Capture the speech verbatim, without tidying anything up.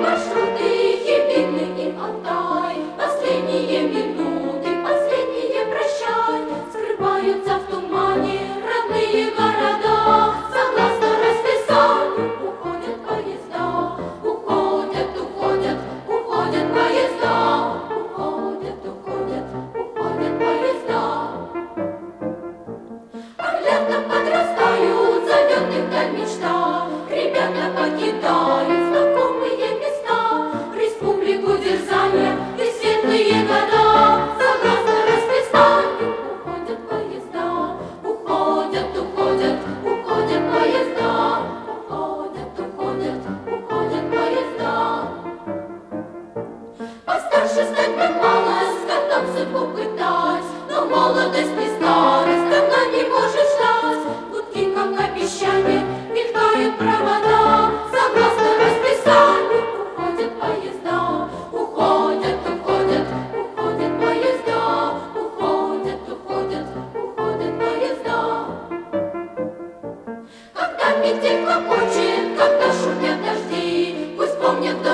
маршруты, Ебины и Алтай, последние минуты, последние прощай, скрываются в тумане родные города. Согласно расписанию уходят поезда, уходят, уходят, уходят поезда, уходят, уходят, уходят поезда. Орлята подрастают, зовет их даль мечта, ребята покидают знакомые места, республику дерзания и светлые года. Согласно расписанию уходят поезда, уходят, уходят, уходят поезда, уходят, уходят, уходят поезда. Постарше стать бы малость, годам судьбу пытать, но молодость не старость, давно не может ждать. Гудки, как обещание, мелькают провода. Согласно расписанию уходят поезда, уходят, уходят, уходят поезда, уходят, уходят, уходят поезда. Когда метель клокочет, когда шумят дожди, пусть помнят